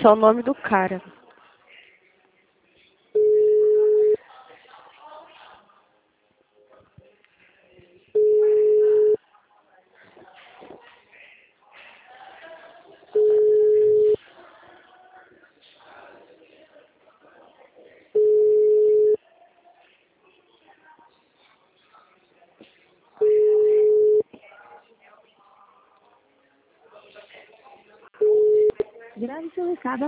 só o nome do cara. Grave seu recado